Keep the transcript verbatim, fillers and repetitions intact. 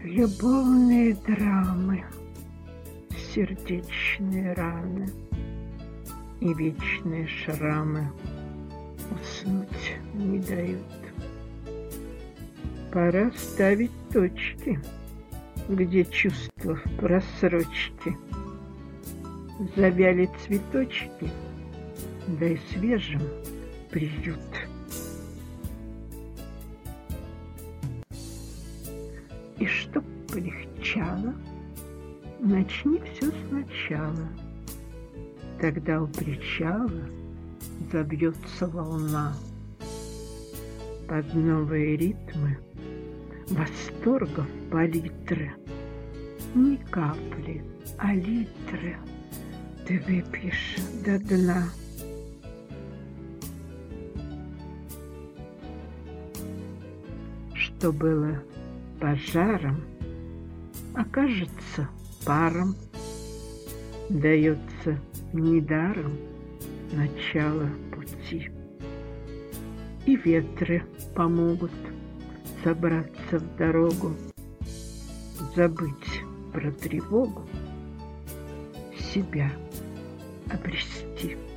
Любовные драмы, сердечные раны и вечные шрамы уснуть не дают. Пора ставить точки, где чувства в просрочке. Завяли цветочки, дай свежим приют. И чтоб полегчало, начни все сначала. Тогда у причала забьется волна под новые ритмы восторгов палитры. Не капли, а литры ты выпьешь до дна. Что было пожаром, окажется паром. Дается недаром начало пути. И ветры помогут собраться в дорогу, забыть про тревогу, себя обрести.